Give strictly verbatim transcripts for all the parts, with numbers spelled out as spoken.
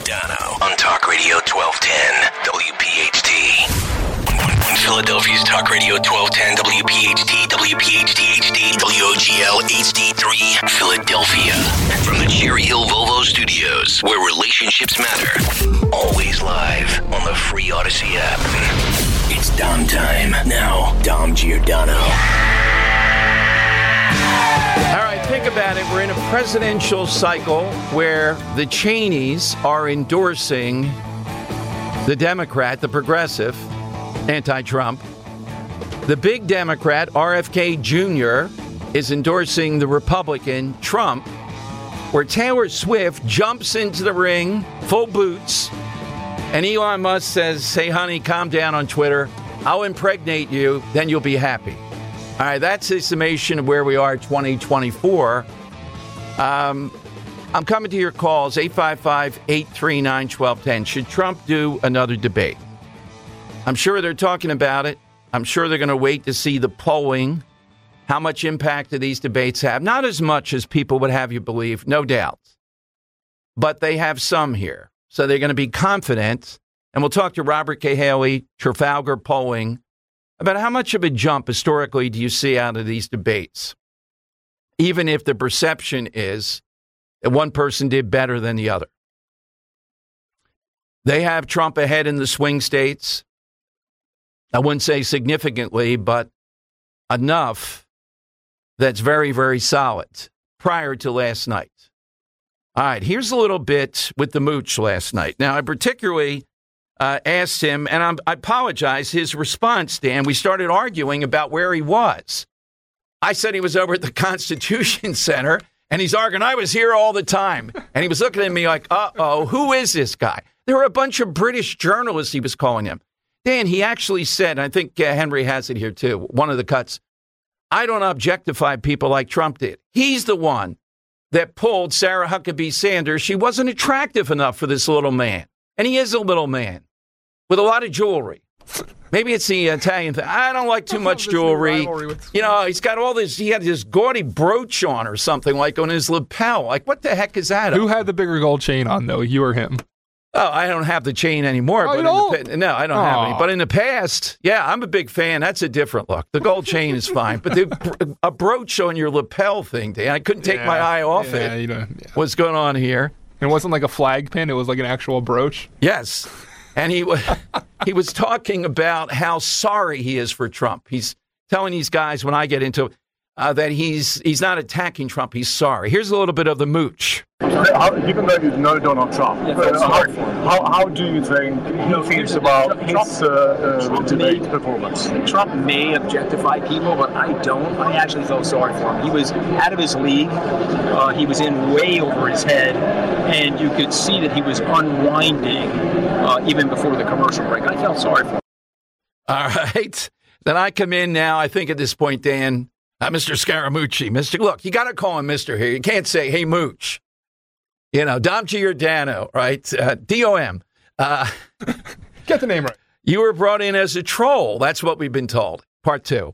Giordano on Talk Radio twelve ten W P H T. Philadelphia's Talk Radio twelve ten W P H T, W P H T H D, W O G L H D three, Philadelphia. From the Cherry Hill Volvo Studios, where relationships matter. Always live on the free Odyssey app. It's Dom time. Now, Dom Giordano. All right, think about it. We're in a presidential cycle where the Cheneys are endorsing the Democrat, the progressive, anti-Trump. The big Democrat, R F K Junior, is endorsing the Republican, Trump, where Taylor Swift jumps into the ring, full boots, and Elon Musk says, hey, honey, calm down on Twitter. I'll impregnate you, then you'll be happy. All right, that's a summation of where we are twenty twenty-four. Um, I'm coming to your calls, eight five five, eight three nine, one two one zero. Should Trump do another debate? I'm sure they're talking about it. I'm sure they're going to wait to see the polling, how much impact do these debates have. Not as much as people would have you believe, no doubt. But they have some here. So they're going to be confident. And we'll talk to Robert Cahaly, Trafalgar Polling, about how much of a jump historically do you see out of these debates, even if the perception is that one person did better than the other. They have Trump ahead in the swing states. I wouldn't say significantly, but enough that's very, very solid prior to last night. All right, here's a little bit with the mooch last night. Now, I particularly uh, asked him, and I'm, I apologize, his response, Dan, we started arguing about where he was. I said he was over at the Constitution Center, and he's arguing, I was here all the time. And he was looking at me like, uh-oh, who is this guy? There were a bunch of British journalists he was calling him. Dan, he actually said, and I think uh, Henry has it here too, one of the cuts, I don't objectify people like Trump did. He's the one that pulled Sarah Huckabee Sanders. She wasn't attractive enough for this little man. And he is a little man with a lot of jewelry. Maybe it's the Italian thing. I don't like too much jewelry. You know, he's got all this, he had this gaudy brooch on or something like on his lapel. Like, what the heck is that? Who had the bigger gold chain on, though? You or him? Oh, I don't have the chain anymore. Oh, but you don't? in the, no, I don't Aww. have any. But in the past, yeah, I'm a big fan. That's a different look. The gold chain is fine. But the, a brooch on your lapel thing, Dan, I couldn't take yeah, my eye off yeah, it. You know, yeah. What's going on here? It wasn't like a flag pin. It was like an actual brooch. Yes. And he, he was talking about how sorry he is for Trump. He's telling these guys, when I get into uh, that he's he's not attacking Trump. He's sorry. Here's a little bit of the mooch. How, even though you know Donald Trump, yeah, uh, how, how, how do you think he feels about his uh, uh, debate may, performance? Trump may objectify people, but I don't. I actually felt sorry for him. He was out of his league. Uh, he was in way over his head, and you could see that he was unwinding uh, even before the commercial break. I felt sorry for him. All right. Then I come in now, I think at this point, Dan, uh, Mister Scaramucci. Mister Look, you got to call him Mister here. You can't say, hey, Mooch. You know, Dom Giordano, right? Uh, D O M. Uh, Get the name right. You were brought in as a troll. That's what we've been told. Part two.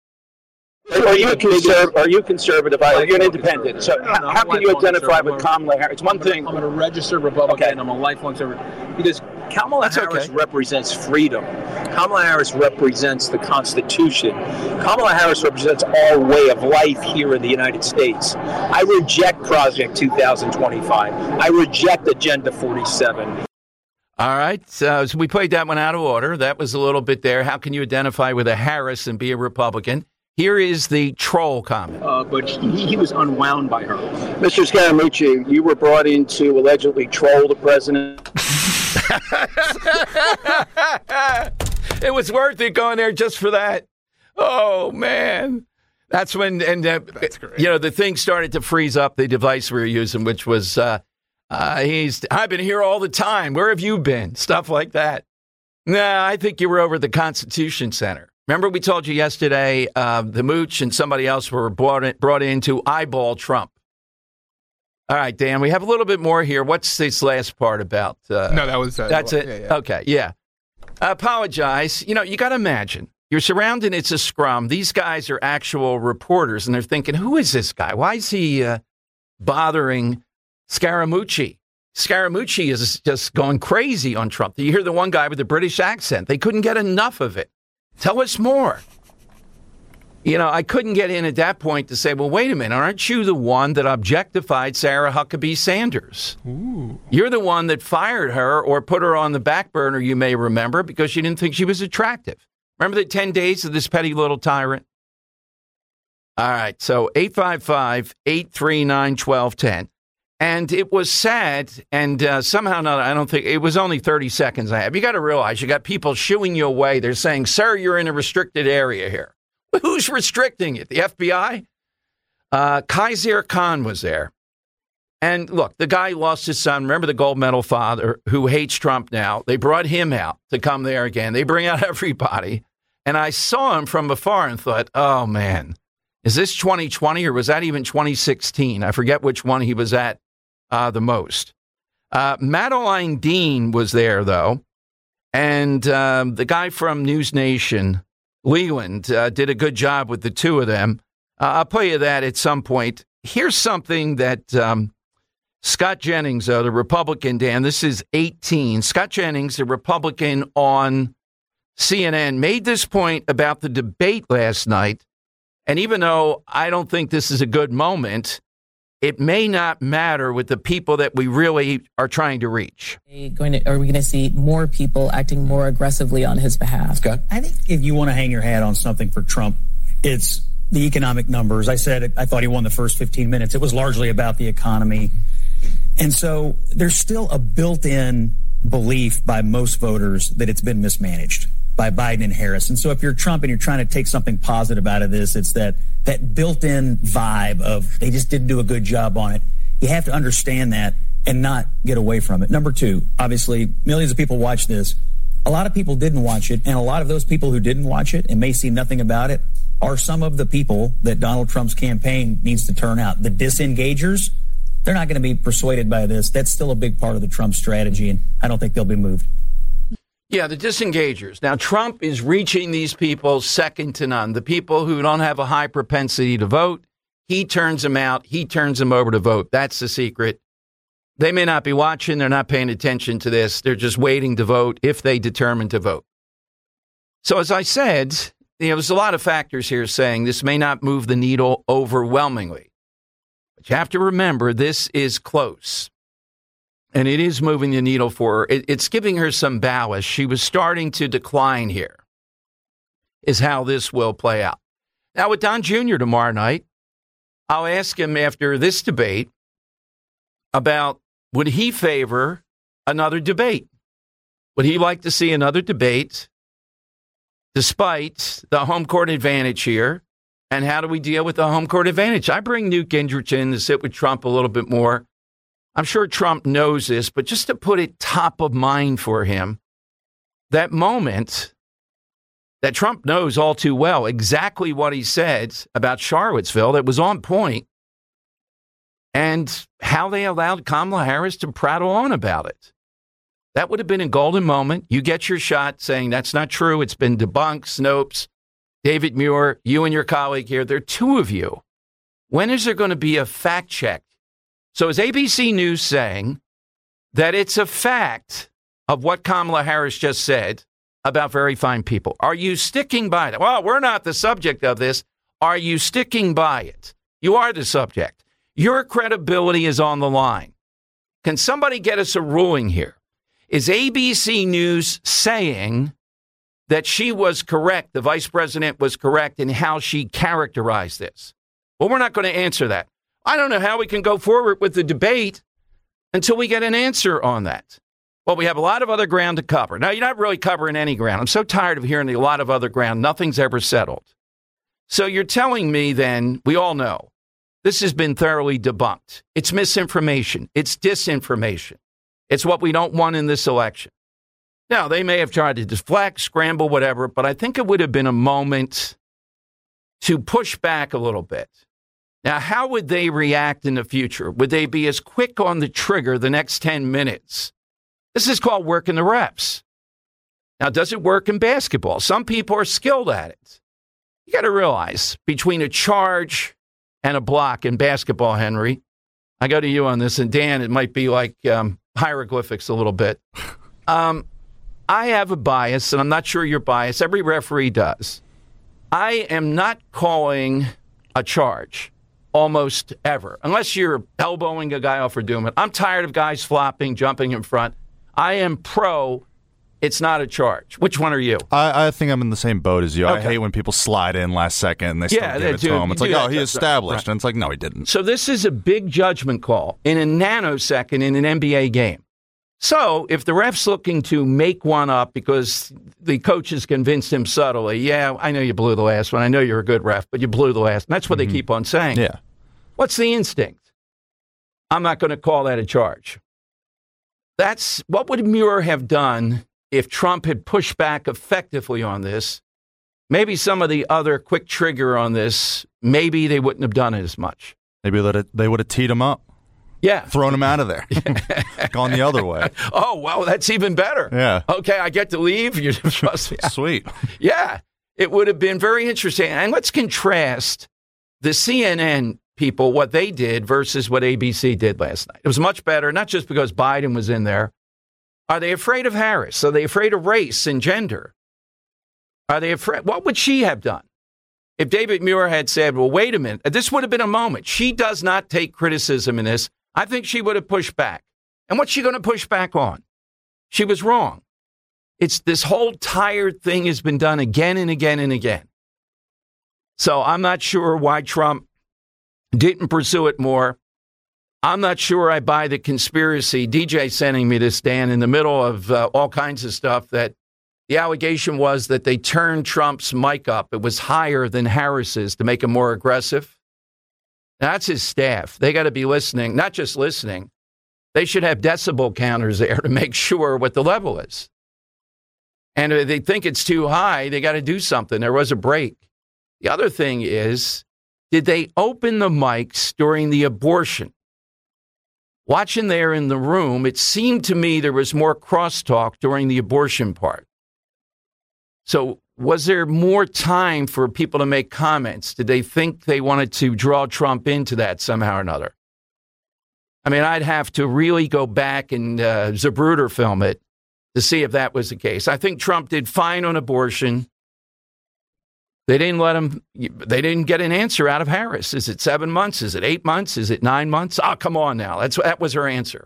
Are you conservative? Are you conservative? You're an independent. So how, how can you identify with Kamala Harris? It's one thing. I'm a registered Republican. Okay. I'm a lifelong conservative. Because Kamala That's Harris okay. represents freedom. Kamala Harris represents the Constitution. Kamala Harris represents our way of life here in the United States. I reject Project two thousand twenty-five. I reject Agenda forty-seven. All right. Uh, so we played that one out of order. That was a little bit there. How can you identify with a Harris and be a Republican? Here is the troll comment. Uh, but he, he was unwound by her. Mister Scaramucci, you were brought in to allegedly troll the president. It was worth it going there just for that. Oh, man. That's when, and uh, That's great. you know, the thing started to freeze up, the device we were using, which was, uh, uh, he's, I've been here all the time. Where have you been? Stuff like that. Nah, I think you were over at the Constitution Center. Remember we told you yesterday uh, the Mooch and somebody else were brought in, brought in to eyeball Trump. All right, Dan, we have a little bit more here. What's this last part about? Uh, No, that was... Uh, that's it? Yeah, yeah. Okay, yeah. I apologize. You know, you got to imagine. You're surrounded. It's a scrum. These guys are actual reporters, and they're thinking, who is this guy? Why is he uh, bothering Scaramucci? Scaramucci is just going crazy on Trump. You hear the one guy with the British accent. They couldn't get enough of it. Tell us more. You know, I couldn't get in at that point to say, well, wait a minute. Aren't you the one that objectified Sarah Huckabee Sanders? Ooh. You're the one that fired her or put her on the back burner, you may remember, because you didn't think she was attractive. Remember the ten days of this petty little tyrant? All right. So eight five five, eight three nine, one two one zero. And it was sad, and uh, somehow not, I don't think, it was only thirty seconds I have. You got to realize you got people shooing you away. They're saying, sir, you're in a restricted area here. Who's restricting it? The F B I? Uh, Kaiser Khan was there. And look, the guy lost his son. Remember the gold medal father who hates Trump now? They brought him out to come there again. They bring out everybody. And I saw him from afar and thought, oh, man, is this twenty twenty or was that even twenty sixteen? I forget which one he was at. Uh, the most. Uh, Madeline Dean was there, though, and um, the guy from News Nation, Leland, uh, did a good job with the two of them. Uh, I'll play you that at some point. Here's something that um, Scott Jennings, uh, the Republican, Dan, this is eighteen. Scott Jennings, the Republican on C N N, made this point about the debate last night, and even though I don't think this is a good moment, it may not matter with the people that we really are trying to reach. Are we going to, are we going to see more people acting more aggressively on his behalf? Scott? I think if you want to hang your hat on something for Trump, it's the economic numbers. I said I thought he won the first fifteen minutes. It was largely about the economy. And so there's still a built-in belief by most voters that it's been mismanaged by Biden and Harris. And so if you're Trump and you're trying to take something positive out of this, it's that that built-in vibe of they just didn't do a good job on it. You have to understand that and not get away from it. Number two, obviously, millions of people watch this. A lot of people didn't watch it, and a lot of those people who didn't watch it and may see nothing about it are some of the people that Donald Trump's campaign needs to turn out. The disengagers, they're not going to be persuaded by this. That's still a big part of the Trump strategy, and I don't think they'll be moved. Yeah, the disengagers. Now, Trump is reaching these people second to none. The people who don't have a high propensity to vote, he turns them out. He turns them over to vote. That's the secret. They may not be watching. They're not paying attention to this. They're just waiting to vote if they determine to vote. So, as I said, you know, there's a lot of factors here saying this may not move the needle overwhelmingly. But you have to remember this is close. And it is moving the needle for her. It, it's giving her some ballast. She was starting to decline here, is how this will play out. Now, with Don Junior tomorrow night, I'll ask him after this debate about would he favor another debate? Would he like to see another debate despite the home court advantage here? And how do we deal with the home court advantage? I bring Newt Gingrich in to sit with Trump a little bit more. I'm sure Trump knows this, but just to put it top of mind for him, that moment that Trump knows all too well exactly what he said about Charlottesville that was on point and how they allowed Kamala Harris to prattle on about it. That would have been a golden moment. You get your shot saying that's not true. It's been debunked. Snopes, David Muir, you and your colleague here, there are two of you. When is there going to be a fact check? So is A B C News saying that it's a fact of what Kamala Harris just said about very fine people? Are you sticking by that? Well, we're not the subject of this. Are you sticking by it? You are the subject. Your credibility is on the line. Can somebody get us a ruling here? Is A B C News saying that she was correct, the vice president was correct in how she characterized this? Well, we're not going to answer that. I don't know how we can go forward with the debate until we get an answer on that. Well, we have a lot of other ground to cover. Now, you're not really covering any ground. I'm so tired of hearing a lot of other ground. Nothing's ever settled. So you're telling me then, we all know, this has been thoroughly debunked. It's misinformation. It's disinformation. It's what we don't want in this election. Now, they may have tried to deflect, scramble, whatever, but I think it would have been a moment to push back a little bit. Now, how would they react in the future? Would they be as quick on the trigger the next ten minutes? This is called working the reps. Now, does it work in basketball? Some people are skilled at it. You got to realize between a charge and a block in basketball, Henry, I go to you on this, and Dan, it might be like um, hieroglyphics a little bit. Um, I have a bias, and I'm not sure you're biased. Every referee does. I am not calling a charge almost ever, unless you're elbowing a guy off for doing it. I'm tired of guys flopping, jumping in front. I am pro. It's not a charge. Which one are you? I, I think I'm in the same boat as you. Okay. I hate when people slide in last second and they still Yeah, give they it do- to him. It's do like, that. oh, he That's right. established. Right. And it's like, no, he didn't. So this is a big judgment call in a nanosecond in an N B A game. So if the ref's looking to make one up because the coach has convinced him subtly, yeah, I know you blew the last one. I know you're a good ref, but you blew the last. And that's what Mm-hmm. they keep on saying. Yeah. What's the instinct? I'm not going to call that a charge. That's what would Muir have done if Trump had pushed back effectively on this? Maybe some of the other quick trigger on this, maybe they wouldn't have done it as much. Maybe let it, they would have teed him up. Yeah. Thrown him out of there. Gone the other way. Oh, well, that's even better. Yeah. Okay, I get to leave. You're supposed to. Sweet. Yeah. It would have been very interesting. And let's contrast the C N N people, what they did versus what A B C did last night. It was much better, not just because Biden was in there. Are they afraid of Harris? Are they afraid of race and gender? Are they afraid? What would she have done? If David Muir had said, well, wait a minute, this would have been a moment. She does not take criticism in this. I think she would have pushed back. And what's she going to push back on? She was wrong. It's this whole tired thing has been done again and again and again. So I'm not sure why Trump didn't pursue it more. I'm not sure I buy the conspiracy. D J sending me this, Dan, in the middle of uh, all kinds of stuff, that the allegation was that they turned Trump's mic up. It was higher than Harris's to make him more aggressive. That's his staff. They got to be listening, not just listening. They should have decibel counters there to make sure what the level is. And if they think it's too high, they got to do something. There was a break. The other thing is, did they open the mics during the abortion? Watching there in the room, it seemed to me there was more crosstalk during the abortion part. So was there more time for people to make comments? Did they think they wanted to draw Trump into that somehow or another? I mean, I'd have to really go back and uh, Zapruder film it to see if that was the case. I think Trump did fine on abortion. They didn't let him, they didn't get an answer out of Harris. Is it seven months? Is it eight months? Is it nine months? Oh, come on now. That's, that was her answer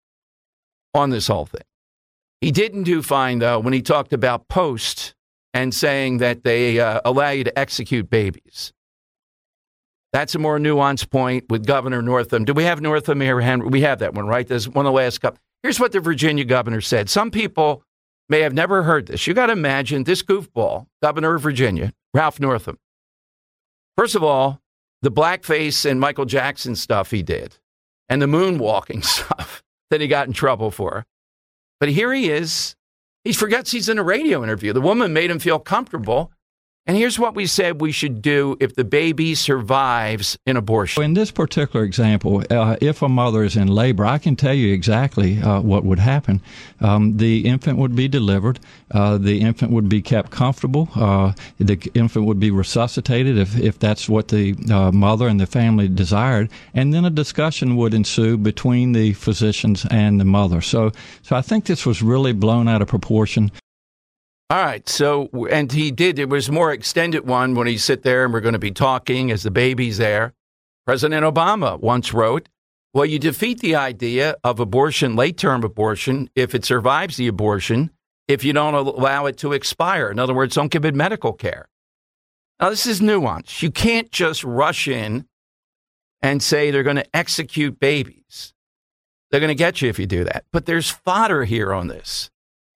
on this whole thing. He didn't do fine, though, when he talked about post and saying that they uh, allow you to execute babies. That's a more nuanced point with Governor Northam. Do we have Northam here, Henry? We have that one, right? There's one of the last couple. Here's what the Virginia governor said. Some people may have never heard this. You got to imagine this goofball, governor of Virginia, Ralph Northam. First of all, the blackface and Michael Jackson stuff he did, and the moonwalking stuff that he got in trouble for. But here he is. He forgets he's in a radio interview. The woman made him feel comfortable. And here's what we said we should do if the baby survives an abortion. In this particular example, uh, if a mother is in labor, I can tell you exactly uh, what would happen. Um, the infant would be delivered. Uh, the infant would be kept comfortable. Uh, the infant would be resuscitated if, if that's what the uh, mother and the family desired. And then a discussion would ensue between the physicians and the mother. So, so I think this was really blown out of proportion. All right. So, and he did, it was a more extended one when he sit there and we're going to be talking as the baby's there. President Obama once wrote, well, you defeat the idea of abortion, late-term abortion, if it survives the abortion, if you don't allow it to expire. In other words, don't give it medical care. Now, this is nuance. You can't just rush in and say they're going to execute babies. They're going to get you if you do that. But there's fodder here on this.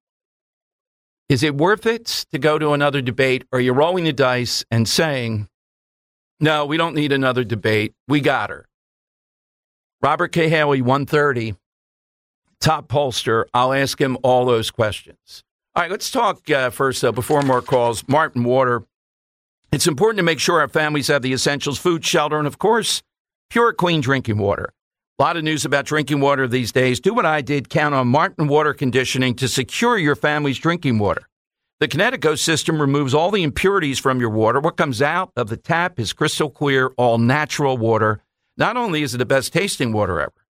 Is it worth it to go to another debate, or are you rolling the dice and saying, no, we don't need another debate. We got her. Robert K. Haley, one thirty, top pollster. I'll ask him all those questions. All right, let's talk uh, first, though, before more calls. Martin Water. It's important to make sure our families have the essentials, food, shelter, and, of course, pure, clean drinking water. A lot of news about drinking water these days. Do what I did. Count on Martin Water Conditioning to secure your family's drinking water. The Kinetico system removes all the impurities from your water. What comes out of the tap is crystal clear, all natural water. Not only is it the best tasting water ever,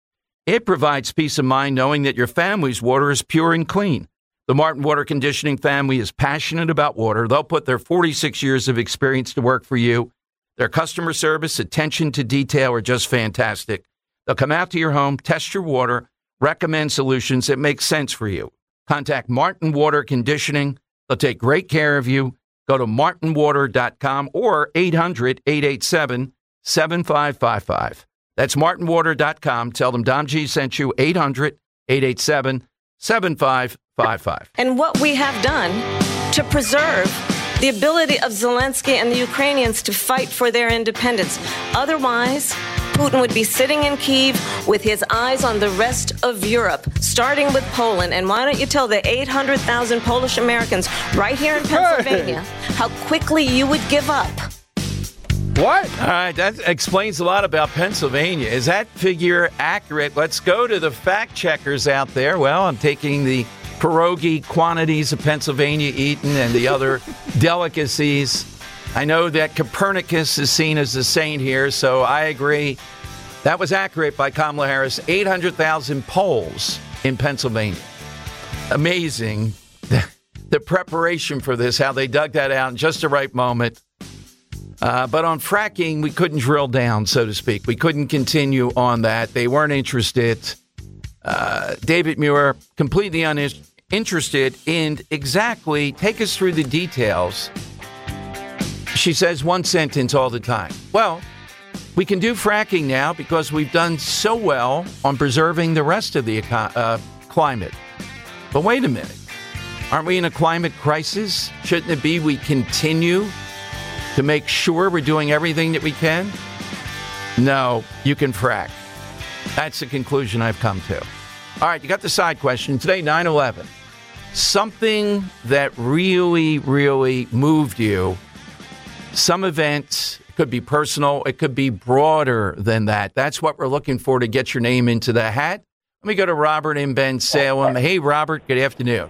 It provides peace of mind knowing that your family's water is pure and clean. The Martin Water Conditioning family is passionate about water. They'll put their forty-six years of experience to work for you. Their customer service, attention to detail are just fantastic. They'll come out to your home, test your water, recommend solutions that make sense for you. Contact Martin Water Conditioning. They'll take great care of you. Go to martin water dot com or eight hundred, eight eight seven, seven five five five. That's martin water dot com. Tell them Dom G sent you, eight hundred, eight eight seven, seven five five five. And what we have done to preserve the ability of Zelensky and the Ukrainians to fight for their independence. Otherwise, Putin would be sitting in Kyiv with his eyes on the rest of Europe, starting with Poland. And why don't you tell the eight hundred thousand Polish Americans right here in Pennsylvania hey. how quickly you would give up? What? All right, that explains a lot about Pennsylvania. Is that figure accurate? Let's go to the fact checkers out there. Well, I'm taking the pierogi quantities of Pennsylvania eaten and the other delicacies. I know that Copernicus is seen as a saint here, so I agree. That was accurate by Kamala Harris. eight hundred thousand polls in Pennsylvania. Amazing. The preparation for this, how they dug that out in just the right moment. Uh, but on fracking, we couldn't drill down, so to speak. We couldn't continue on that. They weren't interested. Uh, David Muir, completely uninterested in exactly, take us through the details. She says one sentence all the time. Well, we can do fracking now because we've done so well on preserving the rest of the eco- uh, climate. But wait a minute. Aren't we in a climate crisis? Shouldn't it be we continue to make sure we're doing everything that we can? No, you can frack. That's the conclusion I've come to. All right, you got the side question. Today, nine eleven. Something that really, really moved you. Some event, it could be personal, it could be broader than that. That's what we're looking for to get your name into the hat. Let me go to Robert in Bensalem. Hey, Robert, good afternoon.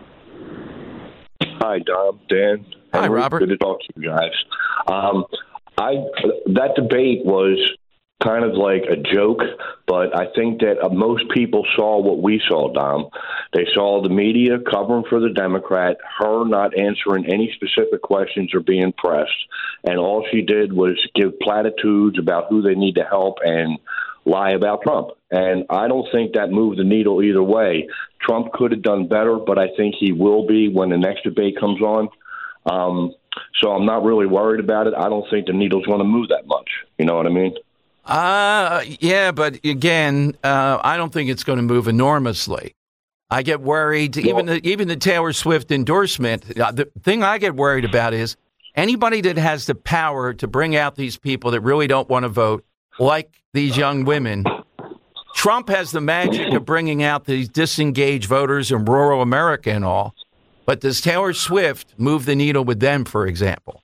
Hi, Dom, Dan. Hi, Henry. Robert. Good to talk to you guys. Um, I that debate was kind of like a joke, but I think that uh, most people saw what we saw, Dom. They saw the media covering for the Democrat, her not answering any specific questions or being pressed, and all she did was give platitudes about who they need to help and lie about Trump. And I don't think that moved the needle either way. Trump could have done better, but I think he will be when the next debate comes on. Um, so I'm not really worried about it. I don't think the needle's going to move that much. You know what I mean? Uh, yeah, but again, uh, I don't think it's going to move enormously. I get worried, well, even the, even the Taylor Swift endorsement. Uh, the thing I get worried about is anybody that has the power to bring out these people that really don't want to vote, like these young women. Trump has the magic of bringing out these disengaged voters in rural America and all. But does Taylor Swift move the needle with them, for example?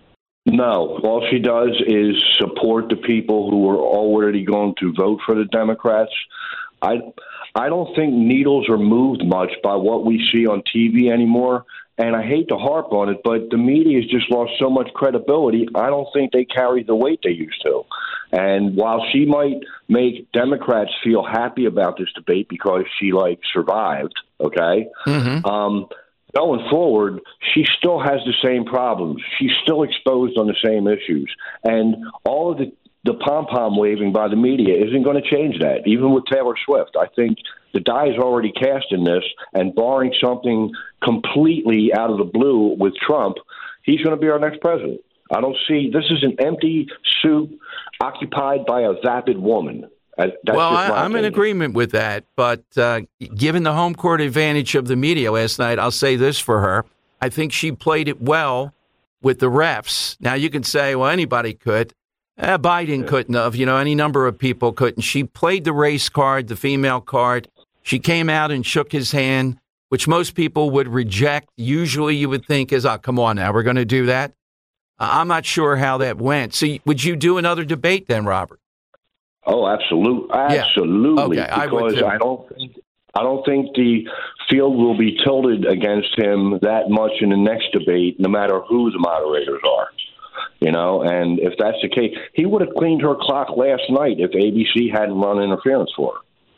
No. All she does is support the people who are already going to vote for the Democrats. I, I don't think needles are moved much by what we see on T V anymore. And I hate to harp on it, but the media has just lost so much credibility. I don't think they carry the weight they used to. And while she might make Democrats feel happy about this debate because she, like, survived, okay, mm-hmm. um, going forward, she still has the same problems. She's still exposed on the same issues. And all of the, the pom-pom waving by the media isn't going to change that, even with Taylor Swift. I think the die is already cast in this, and barring something completely out of the blue with Trump, he's going to be our next president. I don't see – this is an empty suit occupied by a vapid woman. That's well, I, I'm in agreement with that. But uh, given the home court advantage of the media last night, I'll say this for her. I think she played it well with the refs. Now, you can say, well, anybody could. Eh, Biden yeah. couldn't have. You know, any number of people couldn't. She played the race card, the female card. She came out and shook his hand, which most people would reject. Usually you would think is, oh, come on now, we're going to do that. Uh, I'm not sure how that went. So would you do another debate then, Robert? Oh, absolutely, absolutely. Yeah. Okay, because I, would too. I don't think I don't think the field will be tilted against him that much in the next debate, no matter who the moderators are. You know, and if that's the case, he would have cleaned her clock last night if A B C hadn't run interference for her.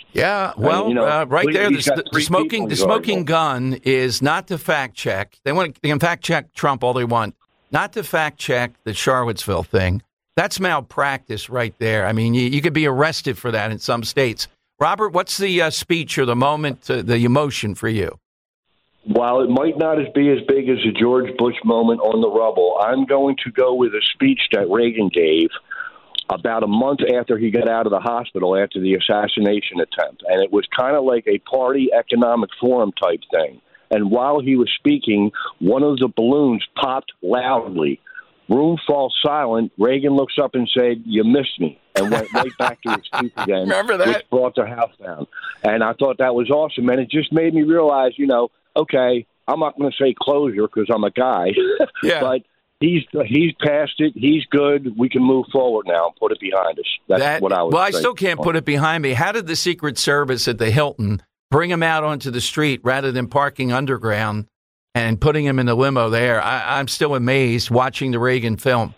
Yeah, well, and, you know, uh, right we, there, the, got the three smoking the smoking gun is not to fact check. They want to, they can fact check Trump all they want, not to fact check the Charlottesville thing. That's malpractice right there. I mean, you, you could be arrested for that in some states. Robert, what's the uh, speech or the moment, uh, the emotion for you? While it might not be as big as the George Bush moment on the rubble, I'm going to go with a speech that Reagan gave about a month after he got out of the hospital after the assassination attempt. And it was kind of like a party economic forum type thing. And while he was speaking, one of the balloons popped loudly. Room falls silent. Reagan looks up and said, "You missed me," and went right back to his feet again. Remember that? Which brought the house down. And I thought that was awesome. And it just made me realize, you know, okay, I'm not going to say closure because I'm a guy. Yeah. But He's he's past it. He's good. We can move forward now and put it behind us. That's that, what I would Well, I say. still can't put it behind me. How did the Secret Service at the Hilton bring him out onto the street rather than parking underground and putting him in a limo there? I, I'm still amazed watching the Reagan film.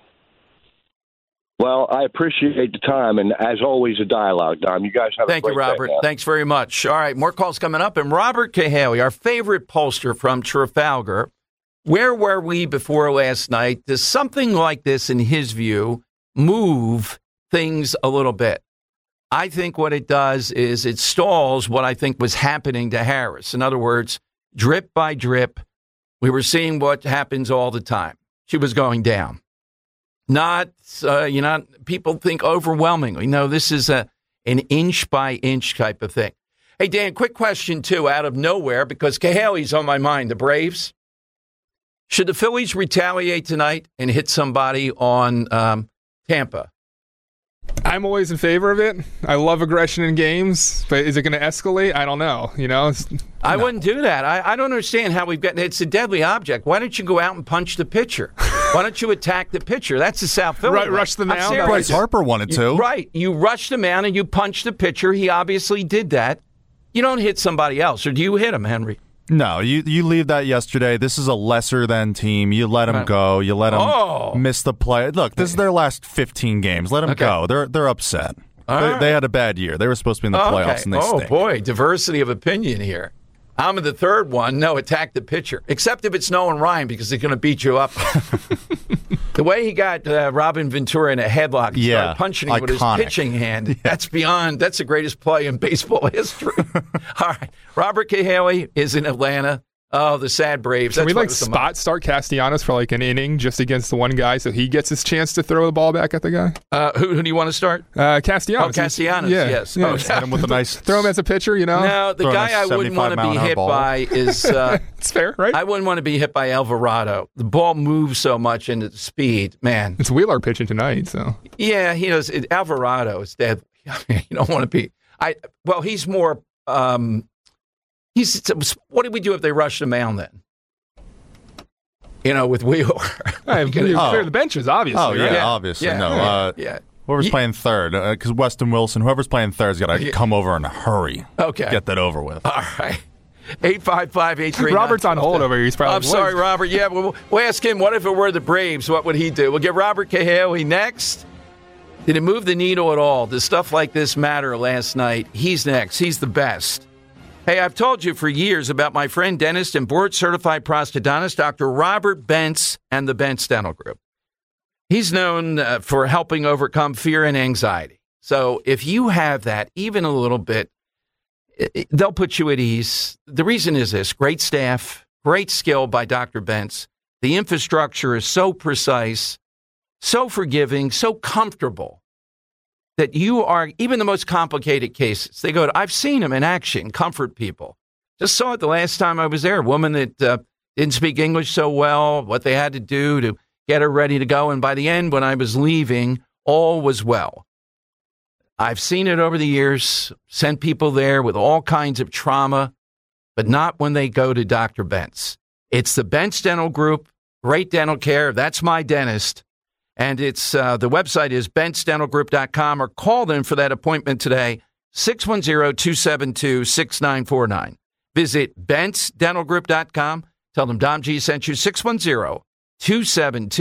Well, I appreciate the time, and as always, a dialogue, Dom. You guys have Thank a great you, Robert. day, man. Thanks very much. All right, more calls coming up. And Robert Cahaly, our favorite pollster from Trafalgar. Where were we before last night? Does something like this, in his view, move things a little bit? I think what it does is it stalls what I think was happening to Harris. In other words, drip by drip, we were seeing what happens all the time. She was going down. Not, uh, you know, people think overwhelmingly. No, this is a an inch by inch type of thing. Hey, Dan, quick question, too, out of nowhere, because Cahaly's on my mind. The Braves. Should the Phillies retaliate tonight and hit somebody on um, Tampa? I'm always in favor of it. I love aggression in games, but is it going to escalate? I don't know. You know, it's, I no. wouldn't do that. I, I don't understand how we've gotten it's a deadly object. Why don't you go out and punch the pitcher? Why don't you attack the pitcher? That's the South Philly. Right, rush the mound. Bryce Harper wanted to. You, right. You rush the mound and you punch the pitcher. He obviously did that. You don't hit somebody else, or do you hit him, Henry? No, you you leave that yesterday. This is a lesser than team. You let them Right. go. You let them Oh. miss the play. Look, this is their last fifteen games. Let them Okay. go. They're they're upset. All They, right. they had a bad year. They were supposed to be in the playoffs, Okay. and they Oh, stink. boy, diversity of opinion here. I'm in the third one. No, attack the pitcher. Except if it's Nolan Ryan, because he's going to beat you up. The way he got uh, Robin Ventura in a headlock and Yeah, started punching him with his iconic. pitching hand, that's beyond, that's the greatest play in baseball history. All right. Robert Cahaly is in Atlanta. Oh, the sad Braves. Can That's we what like was the spot start Castellanos for like an inning just against the one guy so he gets his chance to throw the ball back at the guy? Uh, who, who do you want to start? Uh, Castellanos. Oh, Castellanos, Yeah. yes. Yeah. Oh, Hit him with a nice. Throw him as a pitcher, you know? Now, the Throw a guy nice I wouldn't want to seventy-five mile be an hour hit ball. by is uh, It's fair, right? I wouldn't want to be hit by Alvarado. The ball moves so much and its speed, man. It's Wheeler pitching tonight, so. Yeah, he knows it, Alvarado is deadly. I mean, you don't want to be. I well, he's more. Um, he's. What do we do if they rush the mound then? You know, with Wheeler. Hey, you Oh. clear the benches, obviously. Oh yeah, right? Yeah. obviously Yeah. no. Yeah. Uh, Yeah. Whoever's Ye- playing third, because Weston Wilson, whoever's playing third's got to Yeah. come over and hurry. Okay. Get that over with. All right. eight five five, eight three nine Robert's on hold over here. He's probably I'm like, sorry, what is- Robert. Yeah, we'll, we'll ask him, what if it were the Braves? What would he do? We'll get Robert Cahaly next. Did it move the needle at all? Does stuff like this matter last night? He's next. He's the best. Hey, I've told you for years about my friend, dentist and board-certified prosthodontist, Doctor Robert Bentz and the Bentz Dental Group. He's known uh, for helping overcome fear and anxiety. So if you have that, even a little bit, it, it- they'll put you at ease. The reason is this: great staff, great skill by Doctor Bentz. The infrastructure is so precise, so forgiving, so comfortable that you are, even the most complicated cases, they go to, I've seen them in action, comfort people. Just saw it the last time I was there. A woman that uh, didn't speak English so well, what they had to do to get her ready to go. And by the end, when I was leaving, all was well. I've seen it over the years, sent people there with all kinds of trauma, but not when they go to Doctor Bentz. It's the Bentz Dental Group, great dental care. That's my dentist. And it's uh, the website is bentz dental group dot com, or call them for that appointment today, six one zero, two seven two, six nine four nine. Visit bentz dental group dot com. Tell them Dom G sent you, six one zero, two seven two,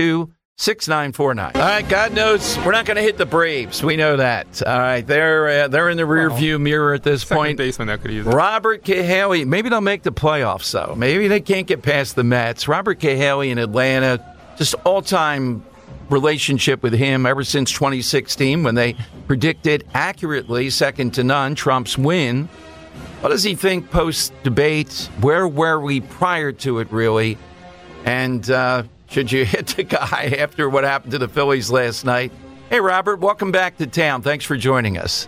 six nine four nine. All right, God knows we're not going to hit the Braves. We know that. All right, they're uh, they're in the rearview mirror at this Second point. Baseman that could use it. Robert Cahaly, maybe they'll make the playoffs, though. Maybe they can't get past the Mets. Robert Cahaly in Atlanta, just all-time relationship with him ever since twenty sixteen when they predicted accurately, second to none, Trump's win. What does he think post-debate? Where were we prior to it, really? And uh, should you hit the guy after what happened to the Phillies last night? Hey, Robert, welcome back to town. Thanks for joining us.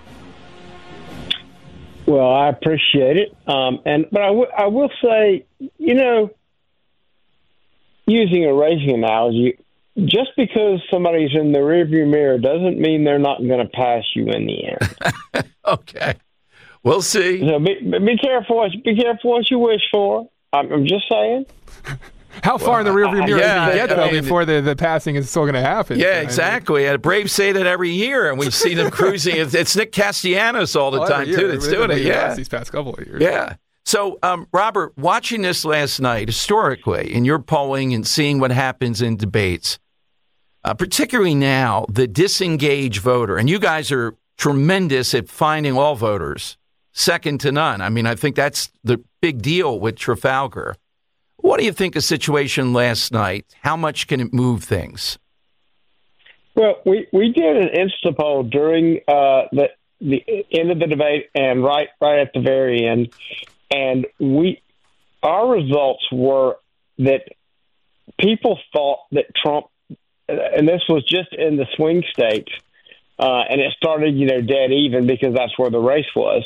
Well, I appreciate it. Um, and But I, w- I will say, you know, using a racing analogy, just because somebody's in the rearview mirror doesn't mean they're not going to pass you in the end. Okay. We'll see. So be, be careful. What, be careful what you wish for. I'm, I'm just saying. How far well, in the rearview mirror yeah, did you get, I though, mean, before the, the passing is still going to happen? Yeah, exactly. And Braves say that every year, and we've seen them cruising. It's, it's Nick Castellanos all the oh, time, too, that's doing it. Yeah. These past couple of years. Yeah. So, um, Robert, watching this last night, historically, in your polling and seeing what happens in debates, uh, particularly now, the disengaged voter, and you guys are tremendous at finding all voters, second to none. I mean, I think that's the big deal with Trafalgar. What do you think of the situation last night? How much can it move things? Well, we, we did an Insta poll during uh, the the end of the debate and right right at the very end, and we our results were that people thought that Trump, and this was just in the swing states, uh, and it started, you know, dead even because that's where the race was,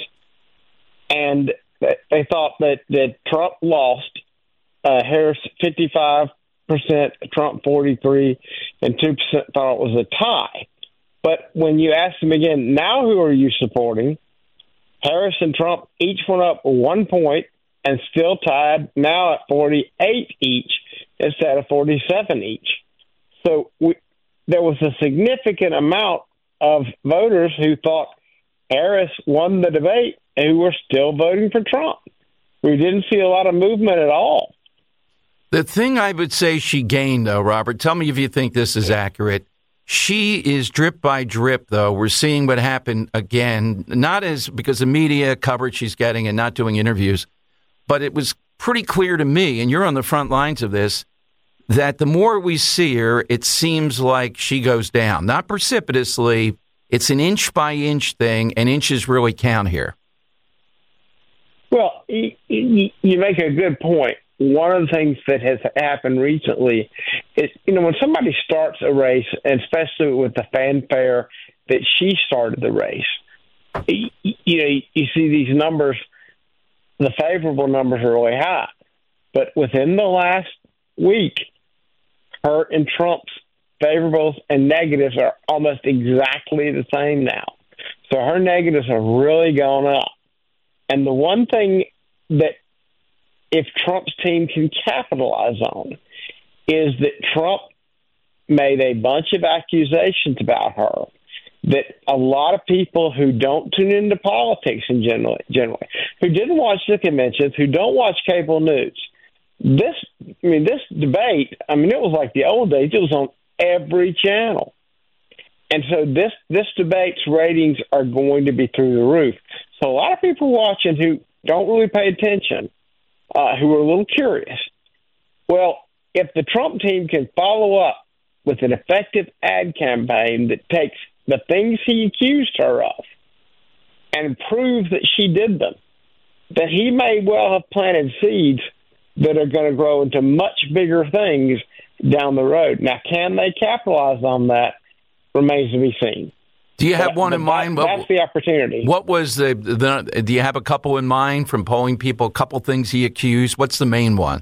and they thought that, that Trump lost. Uh, Harris fifty-five percent, Trump forty-three, and two percent thought it was a tie. But when you ask them again, now who are you supporting? Harris and Trump each went up one point and still tied, now at forty-eight each instead of forty-seven each. So we, there was a significant amount of voters who thought Harris won the debate and who were still voting for Trump. We didn't see a lot of movement at all. The thing I would say she gained, though, Robert, tell me if you think this is accurate. She is drip by drip, though. We're seeing what happened again, not as because of media coverage she's getting and not doing interviews, but it was pretty clear to me, and you're on the front lines of this, that the more we see her, it seems like she goes down. Not precipitously. It's an inch by inch thing, and inches really count here. Well, you, you make a good point. One of the things that has happened recently is, you know, when somebody starts a race, and especially with the fanfare that she started the race, you, you know, you see these numbers, the favorable numbers are really high. But within the last week, her and Trump's favorables and negatives are almost exactly the same now. So her negatives have really gone up. And the one thing that if Trump's team can capitalize on is that Trump made a bunch of accusations about her that a lot of people who don't tune into politics in general, generally, who didn't watch the conventions, who don't watch cable news, this, I mean, this debate, I mean, it was like the old days. It was on every channel. And so this, this debate's ratings are going to be through the roof. So a lot of people watching who don't really pay attention, Uh, who are a little curious. Well, if the Trump team can follow up with an effective ad campaign that takes the things he accused her of and proves that she did them, then he may well have planted seeds that are going to grow into much bigger things down the road. Now, can they capitalize on that remains to be seen. Do you have but, one in mind? That, that's the opportunity. What was the, the? Do you have a couple in mind from polling people? A couple things he accused. What's the main one?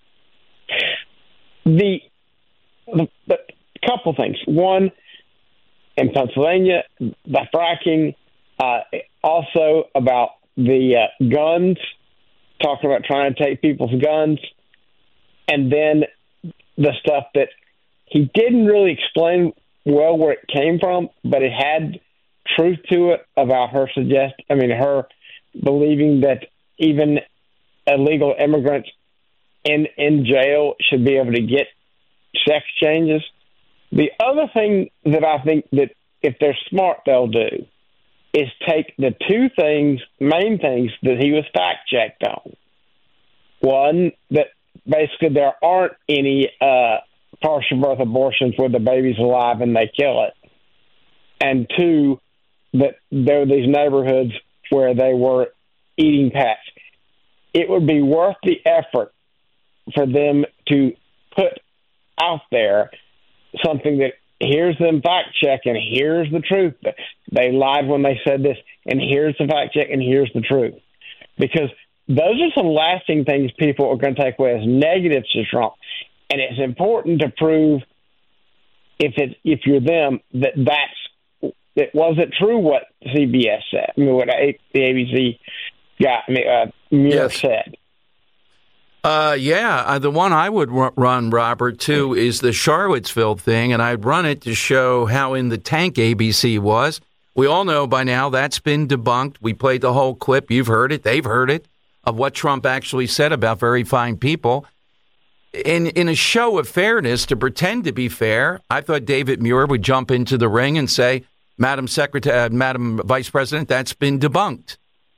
The, the, the couple things. One, in Pennsylvania, the fracking. Uh, also about the uh, guns, talking about trying to take people's guns, and then the stuff that he didn't really explain well where it came from, but it had truth to it about her suggest. I mean, her believing that even illegal immigrants in in jail should be able to get sex changes. The other thing that I think that if they're smart, they'll do is take the two things, main things that he was fact-checked on. One, that basically there aren't any uh, partial birth abortions where the baby's alive and they kill it. And two, that there are these neighborhoods where they were eating pets. It would be worth the effort for them to put out there something that here's them fact check and here's the truth. They lied when they said this, and here's the fact check and here's the truth. Because those are some lasting things people are going to take away as negatives to Trump. And it's important to prove, if it if you're them, that that's it wasn't true what C B S said. I mean, what the A B C guy, I mean, uh, Muir yes. said. Uh, yeah, uh, the one I would r- run, Robert, too, is the Charlottesville thing, and I'd run it to show how in the tank A B C was. We all know by now that's been debunked. We played the whole clip. You've heard it. They've heard it, of what Trump actually said about very fine people. In in a show of fairness, to pretend to be fair, I thought David Muir would jump into the ring and say, Madam Secretary, uh, Madam Vice President, that's been debunked.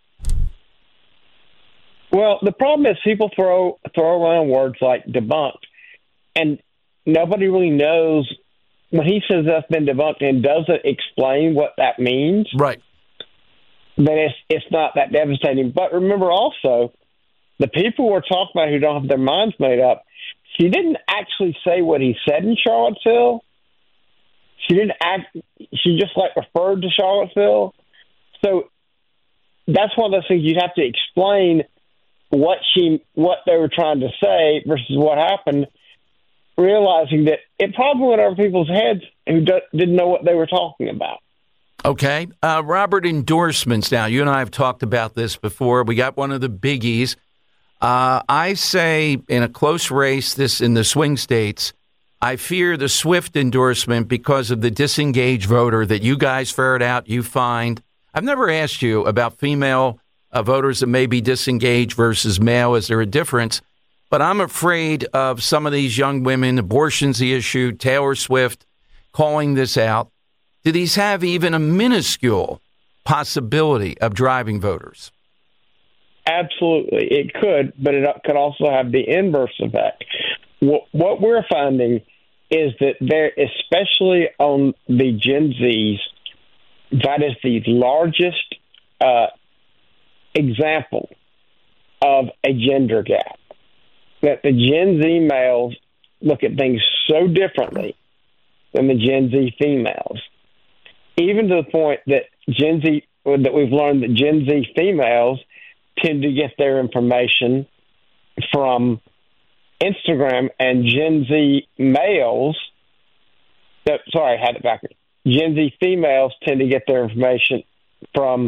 Well, the problem is people throw throw around words like debunked, and nobody really knows when he says that's been debunked and doesn't explain what that means. Right. Then it's it's not that devastating. But remember also, the people we're talking about who don't have their minds made up, she didn't actually say what he said in Charlottesville. She didn't act. She just like referred to Charlottesville. So that's one of those things you'd have to explain what she, what they were trying to say versus what happened, realizing that it probably went over people's heads who do, didn't know what they were talking about. Okay. Uh, Robert, endorsements now. You and I have talked about this before. We got one of the biggies. Uh, I say in a close race, this in the swing states, I fear the Swift endorsement because of the disengaged voter that you guys ferret out, you find. I've never asked you about female Uh, voters that may be disengaged versus male. Is there a difference? But I'm afraid of some of these young women, abortion's the issue, Taylor Swift calling this out. Do these have even a minuscule possibility of driving voters? Absolutely. It could, but it could also have the inverse effect. What, what we're finding is that there, especially on the Gen Zs, that is the largest uh, example of a gender gap, that the Gen Z males look at things so differently than the Gen Z females, even to the point that Gen Z, that we've learned that Gen Z females tend to get their information from Instagram, and Gen Z males, no, sorry, I had it backwards. Gen Z females tend to get their information from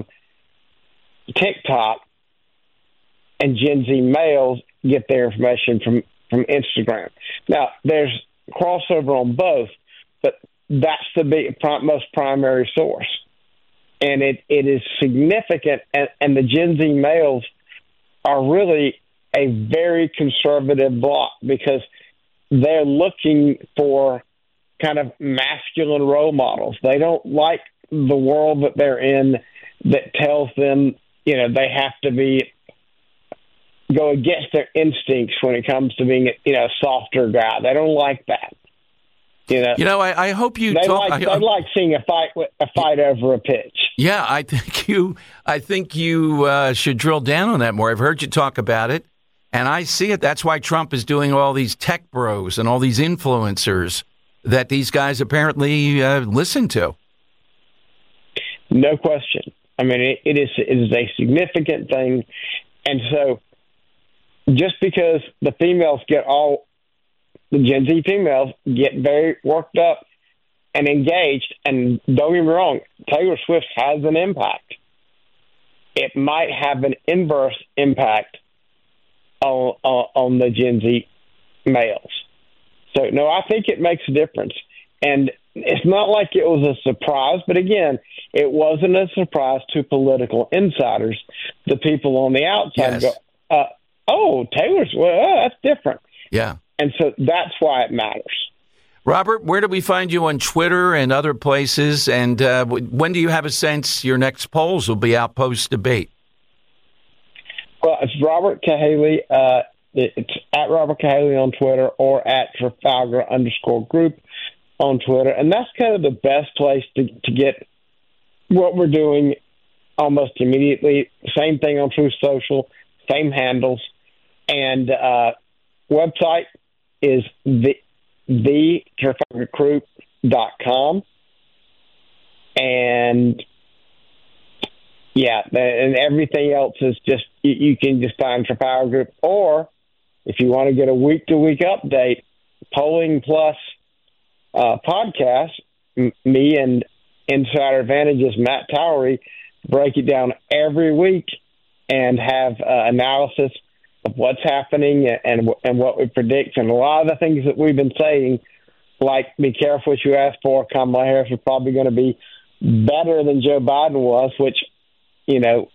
TikTok, and Gen Z males get their information from, from Instagram. Now, there's crossover on both, but that's the big, most primary source. And it, it is significant, and, and the Gen Z males are really a very conservative bloc because they're looking for kind of masculine role models. They don't like the world that they're in that tells them, you know, they have to be go against their instincts when it comes to being, you know, a softer guy. They don't like that. You know, you know. I, I hope you. They talk, like I, they like seeing a fight a fight over a pitch. Yeah, I think you. I think you uh, should drill down on that more. I've heard you talk about it, and I see it. That's why Trump is doing all these tech bros and all these influencers that these guys apparently uh, listen to. No question. I mean, it, it is it is a significant thing, and so just because the females get all the Gen Z females get very worked up and engaged, and don't get me wrong, Taylor Swift has an impact. It might have an inverse impact on on, on the Gen Z males. So no, I think it makes a difference, and it's not like it was a surprise, but again, it wasn't a surprise to political insiders. The people on the outside yes. go, uh, oh, Taylor's, well, that's different. Yeah. And so that's why it matters. Robert, where do we find you on Twitter and other places? And uh, when do you have a sense your next polls will be out post-debate? Well, it's Robert Cahaly. Uh, it's at Robert Cahaly on Twitter or at Trafalgar underscore group on Twitter. And that's kind of the best place to, to get what we're doing almost immediately. Same thing on Truth Social, same handles. And uh, website is the the Trafalgar Group dot com. And yeah, and everything else is just, you, you can just find Trafalgar Group. Or if you want to get a week-to-week update, Polling Plus uh, podcast, m- me and Insider Advantage's Matt Towery break it down every week and have uh, analysis of what's happening and and what we predict. And a lot of the things that we've been saying, like be careful what you ask for, Kamala Harris is probably going to be better than Joe Biden was, which, you know,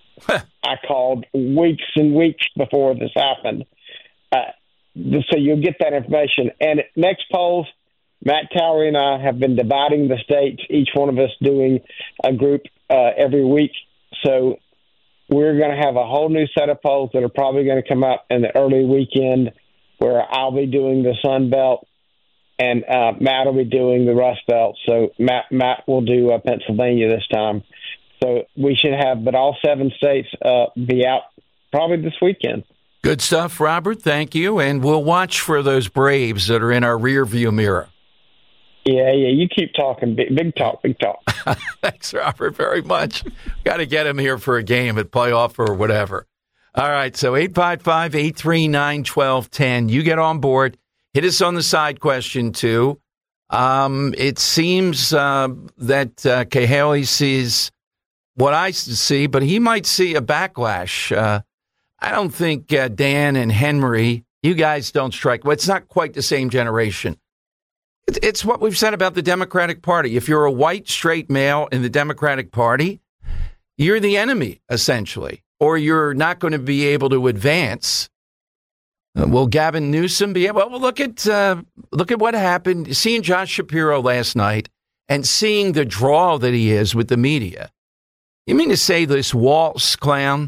I called weeks and weeks before this happened. Uh, so you'll get that information. And next polls, Matt Towery and I have been dividing the states, each one of us doing a group uh, every week. So we're going to have a whole new set of polls that are probably going to come up in the early weekend, where I'll be doing the Sun Belt and uh, Matt will be doing the Rust Belt. So Matt Matt will do uh, Pennsylvania this time. So we should have, but all seven states uh, be out probably this weekend. Good stuff, Robert. Thank you. And we'll watch for those Braves that are in our rearview mirror. Yeah, yeah, you keep talking. Big, big talk, big talk. Thanks, Robert, very much. Got to get him here for a game at playoff or whatever. All right, so eight five five, eight three nine, one two one zero. You get on board. Hit us on the side question, too. Um, it seems uh, that uh, Cahaly sees what I see, but he might see a backlash. Uh, I don't think uh, Dan and Henry, you guys don't strike. Well, it's not quite the same generation. It's what we've said about the Democratic Party. If you're a white, straight male in the Democratic Party, you're the enemy, essentially, or you're not going to be able to advance. Uh, will Gavin Newsom be able? Well, look at uh, look at what happened. Seeing Josh Shapiro last night and seeing the draw that he is with the media. You mean to say this Waltz clown,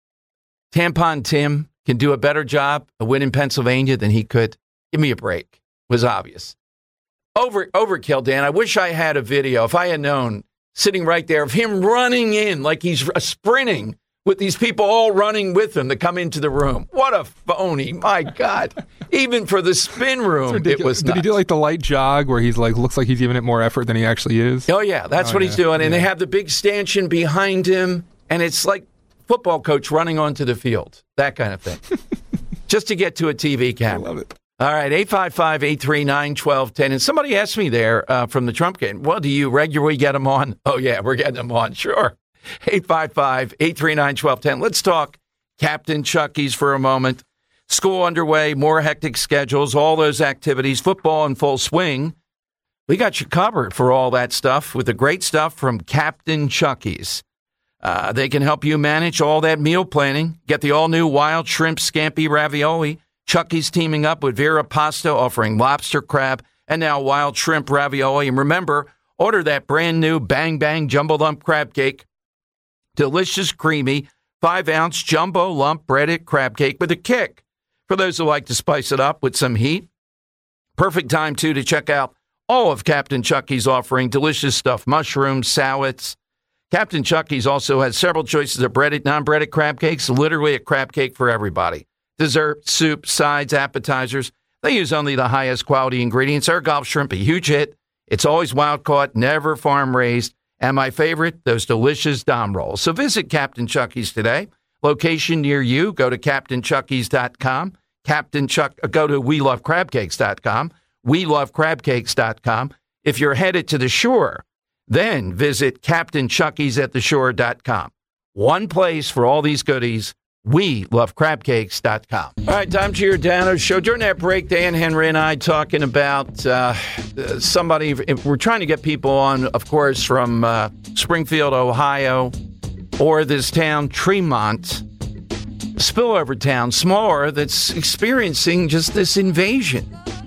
Tampon Tim, can do a better job of winning Pennsylvania than he could? Give me a break. It was obvious. Over overkill, Dan. I wish I had a video. If I had known, sitting right there, of him running in like he's sprinting with these people all running with him to come into the room. What a phony. My God. Even for the spin room, it was nuts. Did he do like the light jog where he's like, looks like he's giving it more effort than he actually is? Oh, yeah. That's oh, what yeah. he's doing. And yeah. they have the big stanchion behind him. And it's like football coach running onto the field. That kind of thing. Just to get to a T V camera. I love it. All right, eight five five, eight three nine, one two one zero. And somebody asked me there uh, from the Trump game, well, do you regularly get them on? Oh, yeah, we're getting them on. Sure. eight five five, eight three nine, one two one zero. Let's talk Captain Chucky's for a moment. School underway, more hectic schedules, all those activities, football in full swing. We got you covered for all that stuff with the great stuff from Captain Chucky's. Uh, they can help you manage all that meal planning. Get the all-new wild shrimp scampi ravioli. Chucky's teaming up with Vera Pasta, offering lobster, crab, and now wild shrimp ravioli. And remember, order that brand new Bang Bang Jumbo Lump Crab Cake. Delicious, creamy, five-ounce jumbo lump breaded crab cake with a kick. For those who like to spice it up with some heat. Perfect time, too, to check out all of Captain Chucky's offering delicious stuff, mushrooms, salads. Captain Chucky's also has several choices of breaded, non-breaded crab cakes, literally a crab cake for everybody. Dessert, soup, sides, appetizers. They use only the highest quality ingredients. Our golf shrimp, a huge hit. It's always wild caught, never farm raised. And my favorite, those delicious Dom rolls. So visit Captain Chucky's today. Location near you. Go to captain chuckys dot com. Captain Chuck, go to we love crab cakes dot com. we love crab cakes dot com. If you're headed to the shore, then visit captain chuckys at the shore dot com. One place for all these goodies. we love crab cakes dot com. All right, time to your Dano show. During that break, Dan, Henry, and I talking about uh, somebody. We're trying to get people on, of course, from uh, Springfield, Ohio, or this town, Tremont, spillover town, smaller, that's experiencing just this invasion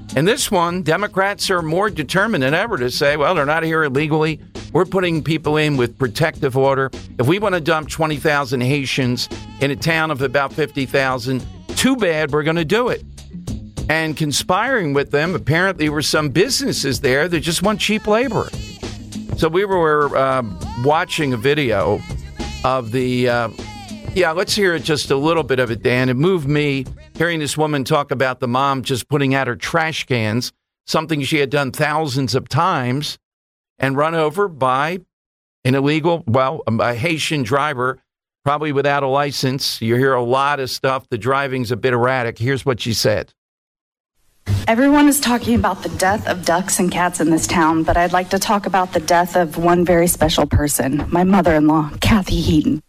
And this one, Democrats are more determined than ever to say, well, they're not here illegally. We're putting people in with protective order. If we want to dump twenty thousand Haitians in a town of about fifty thousand, too bad, we're going to do it. And conspiring with them, apparently were some businesses there that just want cheap labor. So we were uh, watching a video of the, uh, yeah, let's hear it, just a little bit of it, Dan. It moved me hearing this woman talk about the mom just putting out her trash cans, something she had done thousands of times, and run over by an illegal, well, a Haitian driver, probably without a license. You hear a lot of stuff. The driving's a bit erratic. Here's what she said. Everyone is talking about the death of ducks and cats in this town, but I'd like to talk about the death of one very special person, my mother-in-law, Kathy Heaton.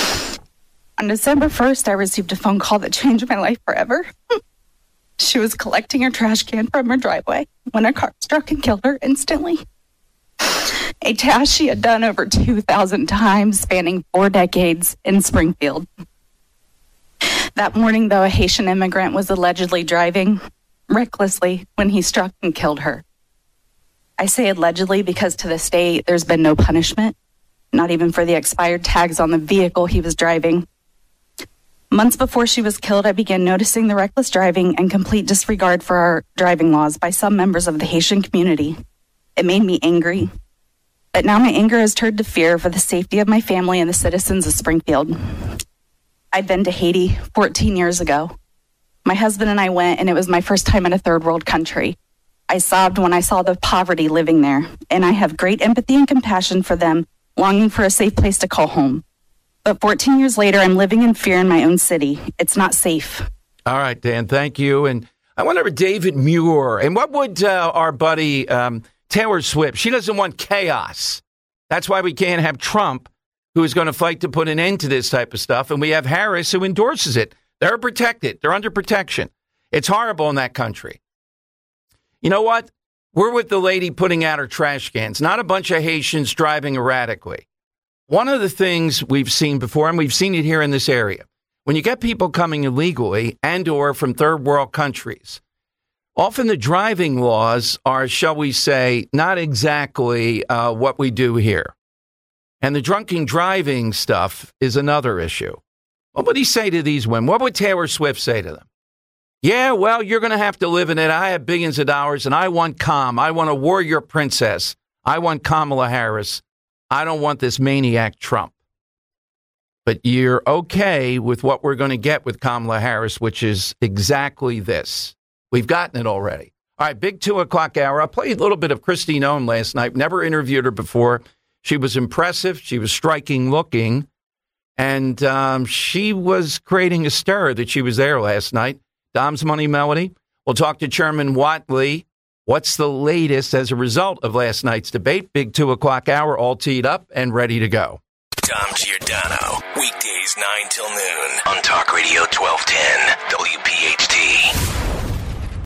On December first, I received a phone call that changed my life forever. She was collecting her trash can from her driveway when a car struck and killed her instantly. A task she had done over two thousand times, spanning four decades in Springfield. That morning, though, a Haitian immigrant was allegedly driving recklessly when he struck and killed her. I say allegedly because to this day, there's been no punishment, not even for the expired tags on the vehicle he was driving. Months before she was killed, I began noticing the reckless driving and complete disregard for our driving laws by some members of the Haitian community. It made me angry. But now my anger has turned to fear for the safety of my family and the citizens of Springfield. I'd been to Haiti fourteen years ago. My husband and I went, and it was my first time in a third world country. I sobbed when I saw the poverty living there, and I have great empathy and compassion for them, longing for a safe place to call home. But fourteen years later, I'm living in fear in my own city. It's not safe. All right, Dan, thank you. And I wonder if David Muir, and what would uh, our buddy um, Taylor Swift, she doesn't want chaos. That's why we can't have Trump, who is going to fight to put an end to this type of stuff, and we have Harris, who endorses it. They're protected. They're under protection. It's horrible in that country. You know what? We're with the lady putting out her trash cans, not a bunch of Haitians driving erratically. One of the things we've seen before, and we've seen it here in this area, when you get people coming illegally and or from third world countries, often the driving laws are, shall we say, not exactly uh, what we do here. And the drunken driving stuff is another issue. What would he say to these women? What would Taylor Swift say to them? Yeah, well, you're going to have to live in it. I have billions of dollars, and I want calm. I want a warrior princess. I want Kamala Harris. I don't want this maniac Trump. But you're okay with what we're going to get with Kamala Harris, which is exactly this. We've gotten it already. All right, big two o'clock hour. I played a little bit of Christine Ohm last night. Never interviewed her before. She was impressive. She was striking looking. And um, she was creating a stir that she was there last night. Dom's Money Melody. We'll talk to Chairman Whatley. What's the latest as a result of last night's debate? Big two o'clock hour, all teed up and ready to go. Dom Giordano, weekdays nine till noon on Talk Radio twelve ten W P H T.